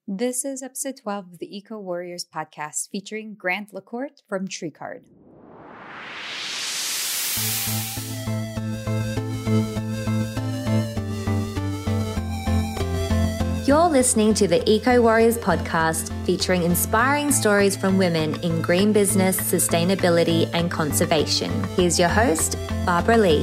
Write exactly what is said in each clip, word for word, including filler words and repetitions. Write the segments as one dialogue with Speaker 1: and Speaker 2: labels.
Speaker 1: This is episode twelve of the Eco Warriors podcast featuring Grant LaCourte from TreeCard.
Speaker 2: You're listening to the Eco Warriors podcast featuring inspiring stories from women in green business, sustainability, and conservation. Here's your host, Barbara Lee.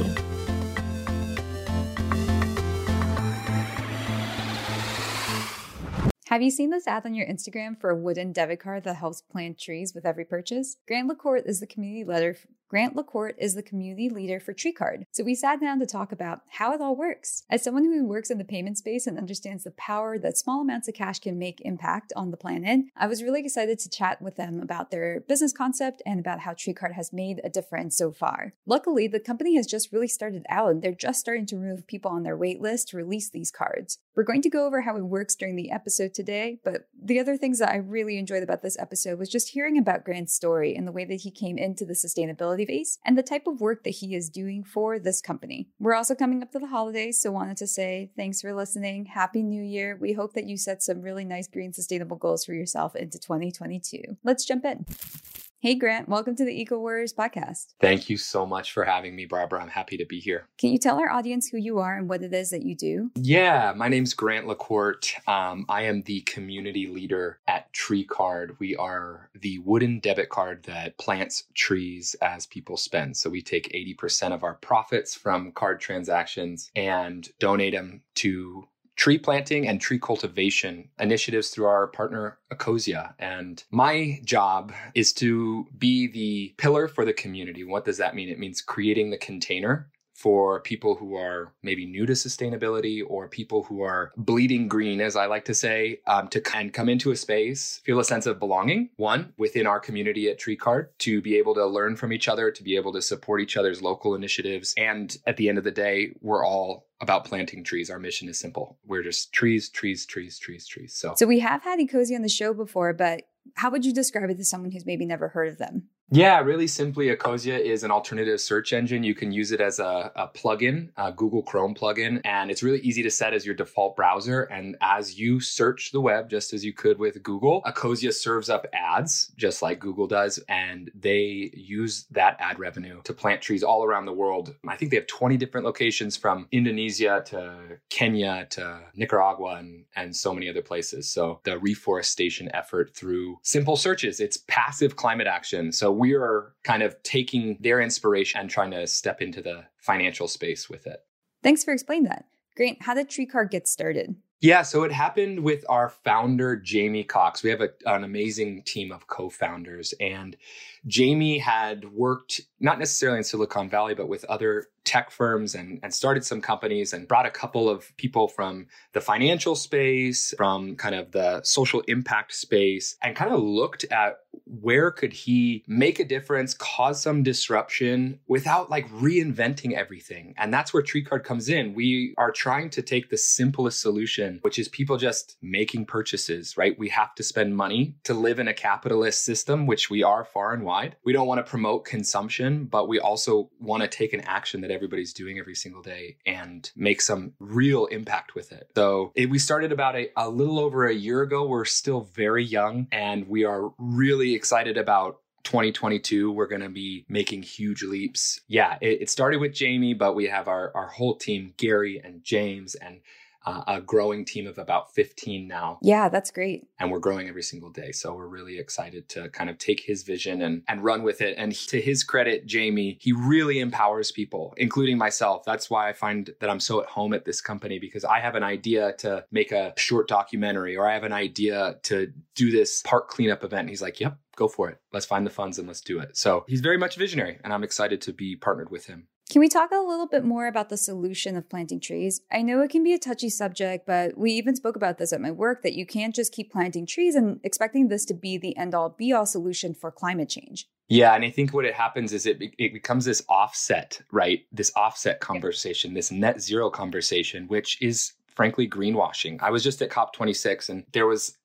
Speaker 1: Have you seen this ad on your Instagram for a wooden debit card that helps plant trees with every purchase? Grant LaCourte is the community leader. Grant LaCourte is the community leader for TreeCard. So we sat down to talk about how it all works. As someone who works in the payment space and understands the power that small amounts of cash can make impact on the planet, I was really excited to chat with them about their business concept and about how TreeCard has made a difference so far. Luckily, the company has just really started out and they're just starting to remove people on their wait list to release these cards. We're going to go over how it works during the episode today, but the other things that I really enjoyed about this episode was just hearing about Grant's story and the way that he came into the sustainability phase and the type of work that he is doing for this company. We're also coming up to the holidays, so wanted to say thanks for listening. Happy New Year. We hope that you set some really nice green sustainable goals for yourself into twenty twenty-two. Let's jump in. Hey, Grant, welcome to the Eco Warriors podcast.
Speaker 3: Thank you so much for having me, Barbara. I'm happy to be here.
Speaker 1: Can you tell our audience who you are and what it is that you do?
Speaker 3: Yeah, my name's Grant LaCourte. Um, I am the community leader at TreeCard. We are the wooden debit card that plants trees as people spend. So we take eighty percent of our profits from card transactions and donate them to tree planting and tree cultivation initiatives through our partner Ecosia. And my job is to be the pillar for the community. What does that mean? It means creating the container for people who are maybe new to sustainability or people who are bleeding green, as I like to say, um, to and come into a space, feel a sense of belonging, one, within our community at TreeCard, to be able to learn from each other, to be able to support each other's local initiatives. And at the end of the day, we're all about planting trees. Our mission is simple. We're just trees, trees, trees, trees, trees. So,
Speaker 1: so we have had Ecosia on the show before, but how would you describe it to someone who's maybe never heard of them?
Speaker 3: Yeah, really simply, Ecosia is an alternative search engine. You can use it as a, a plugin, a Google Chrome plugin, and it's really easy to set as your default browser. And as you search the web, just as you could with Google, Ecosia serves up ads, just like Google does, and they use that ad revenue to plant trees all around the world. I think they have twenty different locations from Indonesia to Kenya to Nicaragua and, and so many other places. So the reforestation effort through simple searches, it's passive climate action. So we are kind of taking their inspiration and trying to step into the financial space with it.
Speaker 1: Thanks for explaining that. Grant, how did TreeCard get started?
Speaker 3: Yeah, so it happened with our founder, Jamie Cox. We have a, an amazing team of co-founders, and Jamie had worked not necessarily in Silicon Valley, but with other tech firms and, and started some companies and brought a couple of people from the financial space, from kind of the social impact space, and kind of looked at where could he make a difference, cause some disruption without like reinventing everything. And that's where TreeCard comes in. We are trying to take the simplest solution, which is people just making purchases, right? We have to spend money to live in a capitalist system, which we are far and wide. We don't want to promote consumption, but we also want to take an action that everybody's doing every single day and make some real impact with it. So it, we started about a, a little over a year ago. We're still very young and we are really excited about twenty twenty-two. We're going to be making huge leaps. Yeah, it, it started with Jamie, but we have our, our whole team, Gary and James, and Uh, a growing team of about fifteen now.
Speaker 1: Yeah, that's great.
Speaker 3: And we're growing every single day. So we're really excited to kind of take his vision and, and run with it. And to his credit, Jamie, he really empowers people, including myself. That's why I find that I'm so at home at this company, because I have an idea to make a short documentary, or I have an idea to do this park cleanup event. And he's like, yep, go for it. Let's find the funds and let's do it. So he's very much visionary, and I'm excited to be partnered with him.
Speaker 1: Can we talk a little bit more about the solution of planting trees? I know it can be a touchy subject, but we even spoke about this at my work, that you can't just keep planting trees and expecting this to be the end-all be-all solution for climate change.
Speaker 3: Yeah, and I think what it happens is it it becomes this offset, right? This offset conversation, this net zero conversation, which is frankly greenwashing. I was just at COP twenty-six, and there was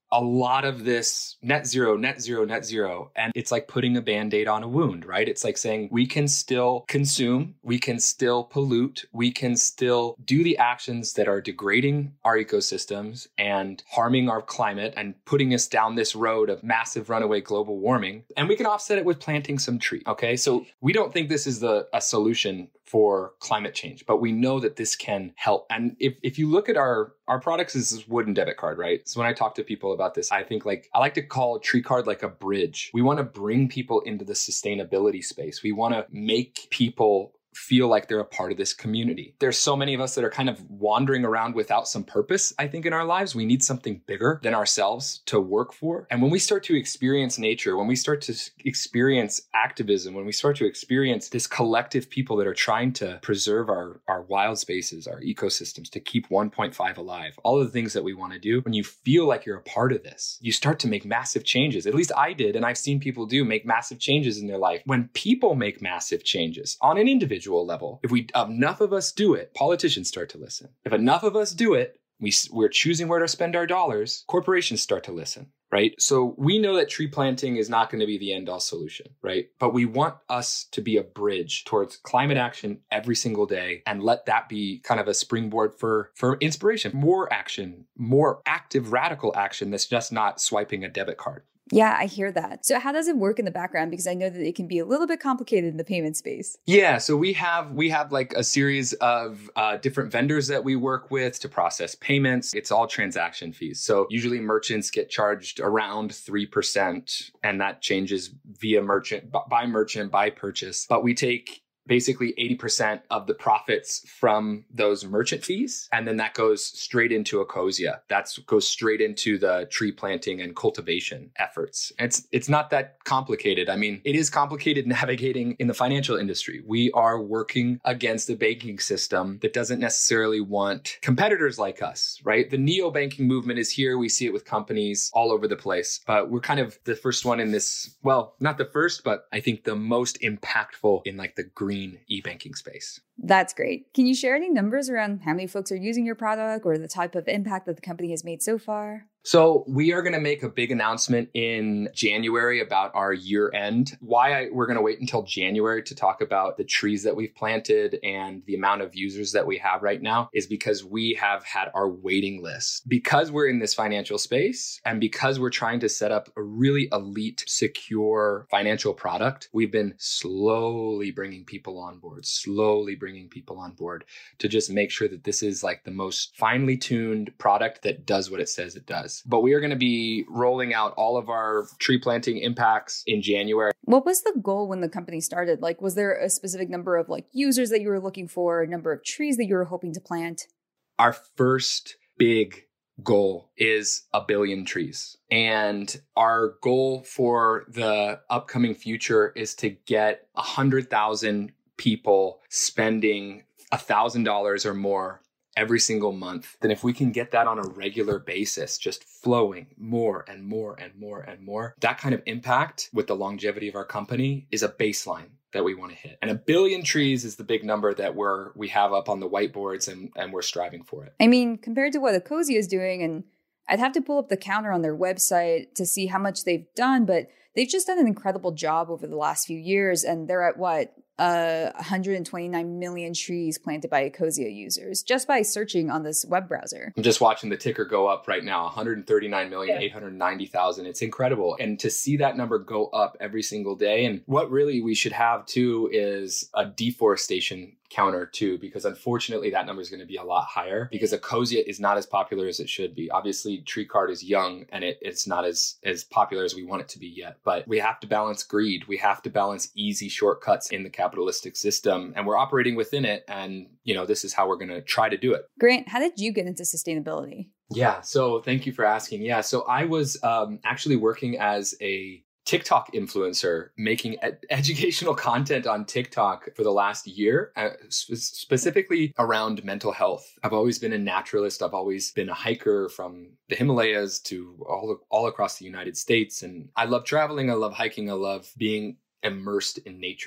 Speaker 3: a lot of this net zero, net zero, net zero. And it's like putting a Band-Aid on a wound, right? It's like saying we can still consume, we can still pollute, we can still do the actions that are degrading our ecosystems and harming our climate and putting us down this road of massive runaway global warming. And we can offset it with planting some tree. Okay. So we don't think this is the a solution for climate change, but we know that this can help. And if, if you look at our, our products, this is wooden debit card, right? So when I talk to people about this, I think like, I like to call TreeCard like a bridge. We want to bring people into the sustainability space. We want to make people feel like they're a part of this community. There's so many of us that are kind of wandering around without some purpose, I think, in our lives. We need something bigger than ourselves to work for. And when we start to experience nature, when we start to experience activism, when we start to experience this collective people that are trying to preserve our, our wild spaces, our ecosystems, to keep one point five alive, all of the things that we want to do, when you feel like you're a part of this, you start to make massive changes. At least I did, and I've seen people do make massive changes in their life. When people make massive changes on an individual level, if we enough of us do it, politicians start to listen. If enough of us do it, we, we're choosing where to spend our dollars, corporations start to listen, right? So we know that tree planting is not going to be the end all solution, right? But we want us to be a bridge towards climate action every single day and let that be kind of a springboard for, for inspiration, more action, more active, radical action that's just not swiping a debit card.
Speaker 1: Yeah, I hear that. So how does it work in the background? Because I know that it can be a little bit complicated in the payment space.
Speaker 3: Yeah, so we have we have like a series of uh, different vendors that we work with to process payments. It's all transaction fees. So usually merchants get charged around three percent, and that changes via merchant, by merchant, by purchase. But we take basically eighty percent of the profits from those merchant fees. And then that goes straight into Ecosia. That goes straight into the tree planting and cultivation efforts. It's it's not that complicated. I mean, it is complicated navigating in the financial industry. We are working against a banking system that doesn't necessarily want competitors like us, right? The neo-banking movement is here. We see it with companies all over the place. But we're kind of the first one in this, well, not the first, but I think the most impactful in like the green e-banking space.
Speaker 1: That's great. Can you share any numbers around how many folks are using your product or the type of impact that the company has made so far?
Speaker 3: So we are going to make a big announcement in January about our year end. Why I, we're going to wait until January to talk about the trees that we've planted and the amount of users that we have right now is because we have had our waiting list. Because we're in this financial space and because we're trying to set up a really elite, secure financial product, we've been slowly bringing people on board, slowly bringing people on board to just make sure that this is like the most finely tuned product that does what it says it does. But we are going to be rolling out all of our tree planting impacts in January.
Speaker 1: What was the goal when the company started? Like, was there a specific number of like users that you were looking for, a number of trees that you were hoping to plant? Our
Speaker 3: first big goal is a billion trees. And our goal for the upcoming future is to get one hundred thousand people spending one thousand dollars or more every single month. Then if we can get that on a regular basis, just flowing more and more and more and more, that kind of impact with the longevity of our company is a baseline that we want to hit. And a billion trees is the big number that we're, we have up on the whiteboards and, and we're striving for it.
Speaker 1: I mean, compared to what Ecosia is doing, and I'd have to pull up the counter on their website to see how much they've done, but they've just done an incredible job over the last few years. And they're at what? Uh, one hundred twenty-nine million trees planted by Ecosia users just by searching on this web browser.
Speaker 3: I'm just watching the ticker go up right now, one hundred thirty-nine million, eight hundred ninety thousand. It's incredible. And to see that number go up every single day. And what really we should have too is a deforestation counter too, because unfortunately that number is going to be a lot higher because Ecosia is not as popular as it should be. Obviously, TreeCard is young and it, it's not as, as popular as we want it to be yet. But we have to balance greed. We have to balance easy shortcuts in the capitalistic system, and we're operating within it. And, you know, this is how we're going to try to do it.
Speaker 1: Grant, how did you get into sustainability?
Speaker 3: Yeah, so thank you for asking. Yeah, so I was um, actually working as a TikTok influencer, making ed- educational content on TikTok for the last year, uh, sp- specifically around mental health. I've always been a naturalist. I've always been a hiker from the Himalayas to all, all across the United States. And I love traveling. I love hiking. I love being immersed in nature.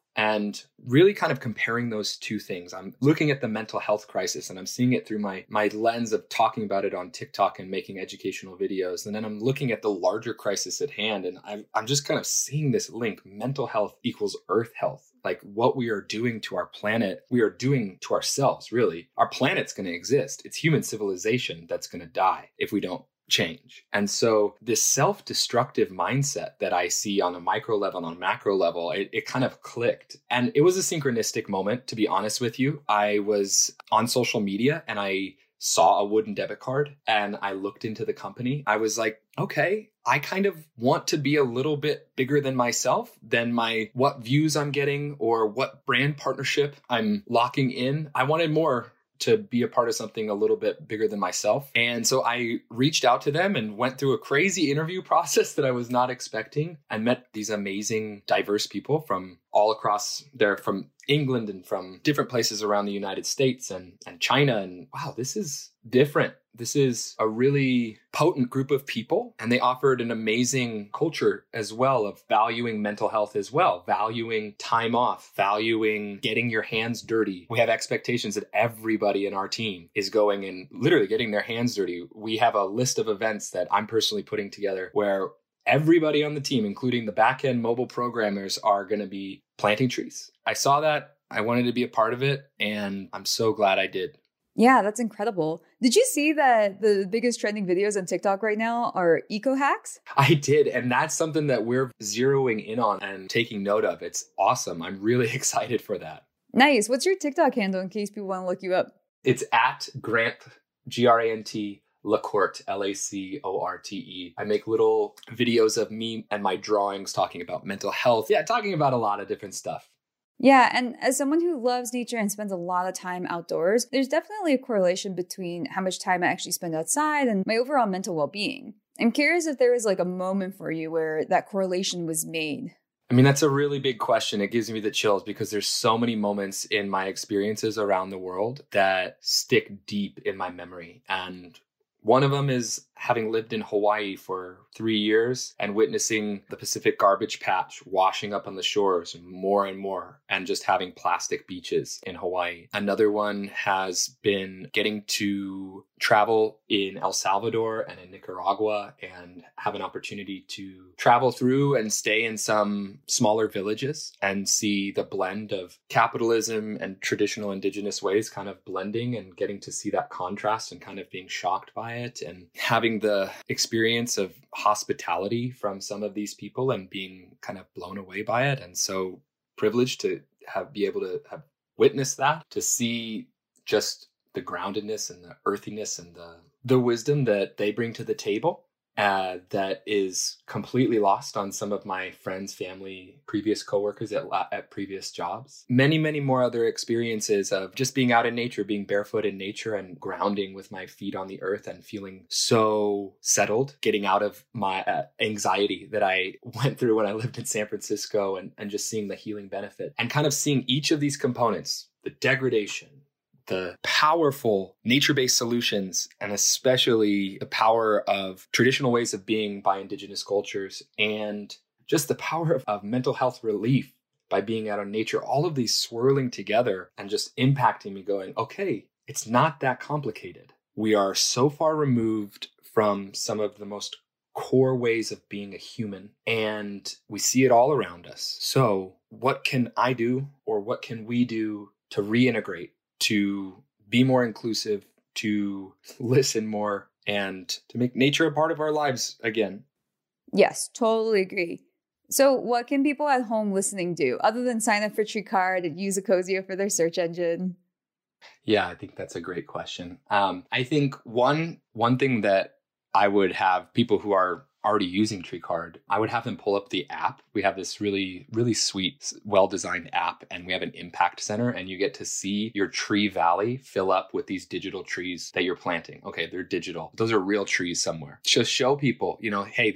Speaker 3: And really kind of comparing those two things. I'm looking at the mental health crisis and I'm seeing it through my, my lens of talking about it on TikTok and making educational videos. And then I'm looking at the larger crisis at hand. And I'm, I'm just kind of seeing this link. Mental health equals earth health. Like what we are doing to our planet, we are doing to ourselves, really. Our planet's going to exist. It's human civilization that's going to die if we don't change. And so this self-destructive mindset that I see on a micro level, on a macro level, it, it kind of clicked. And it was a synchronistic moment, to be honest with you. I was on social media and I saw a wooden debit card and I looked into the company. I was like, okay, I kind of want to be a little bit bigger than myself, than my what views I'm getting or what brand partnership I'm locking in. I wanted more to be a part of something a little bit bigger than myself. And so I reached out to them and went through a crazy interview process that I was not expecting. I met these amazing, diverse people from all across there, from England and from different places around the United States and, and China. And wow, this is different. This is a really potent group of people. And they offered an amazing culture as well of valuing mental health as well, valuing time off, valuing getting your hands dirty. We have expectations that everybody in our team is going and literally getting their hands dirty. We have a list of events that I'm personally putting together where everybody on the team, including the back-end mobile programmers, are going to be planting trees. I saw that. I wanted to be a part of it. And I'm so glad I did.
Speaker 1: Yeah, that's incredible. Did you see that the biggest trending videos on TikTok right now are eco hacks?
Speaker 3: I did. And that's something that we're zeroing in on and taking note of. It's awesome. I'm really excited for that.
Speaker 1: Nice. What's your TikTok handle in case people want to look you up?
Speaker 3: It's at Grant, G R A N T, Lacourte, L A C O R T E. I make little videos of me and my drawings talking about mental health. Yeah, talking about a lot of different stuff.
Speaker 1: Yeah, and as someone who loves nature and spends a lot of time outdoors, there's definitely a correlation between how much time I actually spend outside and my overall mental well-being. I'm curious if there was like a moment for you where that correlation was made.
Speaker 3: I mean, that's a really big question. It gives me the chills because there's so many moments in my experiences around the world that stick deep in my memory. And one of them is having lived in Hawaii for three years and witnessing the Pacific garbage patch washing up on the shores more and more, and just having plastic beaches in Hawaii. Another one has been getting to travel in El Salvador and in Nicaragua and have an opportunity to travel through and stay in some smaller villages and see the blend of capitalism and traditional indigenous ways kind of blending, and getting to see that contrast and kind of being shocked by it, and having the experience of hospitality from some of these people and being kind of blown away by it. And so privileged to have be able to have witnessed that, to see just the groundedness and the earthiness and the the wisdom that they bring to the table, uh, that is completely lost on some of my friends, family, previous coworkers at at previous jobs. Many, many more other experiences of just being out in nature, being barefoot in nature and grounding with my feet on the earth and feeling so settled, getting out of my uh, anxiety that I went through when I lived in San Francisco, and, and just seeing the healing benefit and kind of seeing each of these components, the degradation, the powerful nature-based solutions, and especially the power of traditional ways of being by indigenous cultures, and just the power of, of mental health relief by being out in nature, all of these swirling together and just impacting me, going, okay, it's not that complicated. We are so far removed from some of the most core ways of being a human, and we see it all around us. So what can I do, or what can we do to reintegrate, to be more inclusive, to listen more, and to make nature a part of our lives again?
Speaker 1: Yes, totally agree. So what can people at home listening do other than sign up for TreeCard and use Ecosia for their search engine?
Speaker 3: Yeah, I think that's a great question. Um, I think one one thing that I would have people who are already using TreeCard, I would have them pull up the app. We have this really, really sweet, well-designed app, and we have an impact center, and you get to see your tree valley fill up with these digital trees that you're planting. Okay, they're digital. Those are real trees somewhere. Just show people, you know, hey, these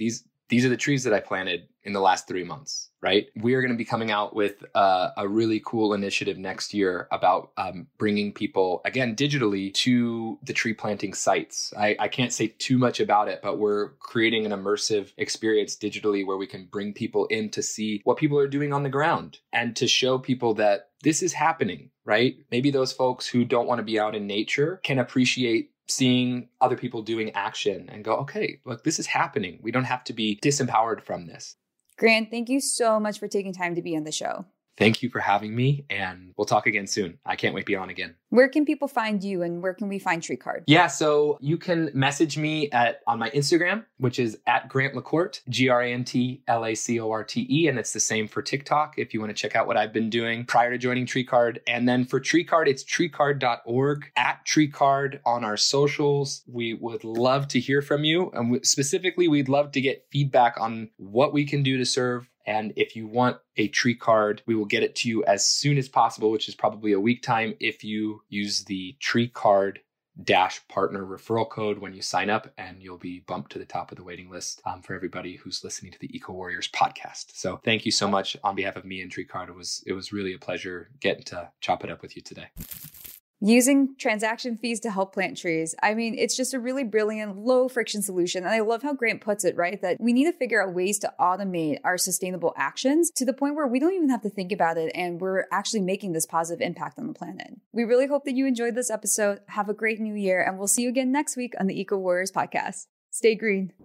Speaker 3: these are the trees that I planted in the last three months, right? We are going to be coming out with uh, a really cool initiative next year about um, bringing people, again, digitally to the tree planting sites. I, I can't say too much about it, but we're creating an immersive experience digitally where we can bring people in to see what people are doing on the ground and to show people that this is happening, right? Maybe those folks who don't want to be out in nature can appreciate seeing other people doing action and go, okay, look, this is happening. We don't have to be disempowered from this.
Speaker 1: Grant, thank you so much for taking time to be on the show.
Speaker 3: Thank you for having me, and we'll talk again soon. I can't wait to be on again.
Speaker 1: Where can people find you, and where can we find TreeCard?
Speaker 3: Yeah, so you can message me at on my Instagram, which is at Grant LaCourte, G R A N T L A C O R T E, and it's the same for TikTok if you want to check out what I've been doing prior to joining TreeCard. And then for TreeCard, it's tree card dot org, at TreeCard on our socials. We would love to hear from you, and we, specifically, we'd love to get feedback on what we can do to serve. And if you want a tree card, we will get it to you as soon as possible, which is probably a week time if you use the TreeCard dash partner referral code when you sign up, and you'll be bumped to the top of the waiting list um, for everybody who's listening to the Eco Warriors podcast. So thank you so much on behalf of me and TreeCard. It was, it was really a pleasure getting to chop it up with you today.
Speaker 1: Using transaction fees to help plant trees. I mean, it's just a really brilliant, low friction solution. And I love how Grant puts it, right? That we need to figure out ways to automate our sustainable actions to the point where we don't even have to think about it, and we're actually making this positive impact on the planet. We really hope that you enjoyed this episode. Have a great new year, and we'll see you again next week on the Eco Warriors podcast. Stay green.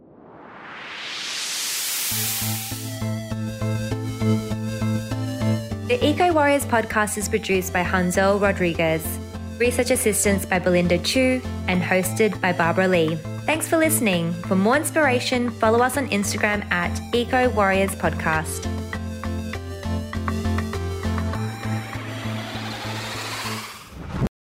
Speaker 2: The Eco Warriors podcast is produced by Hansel Rodriguez, research assistance by Belinda Chu, and hosted by Barbara Lee. Thanks for listening. For more inspiration, follow us on Instagram at Eco Warriors Podcast.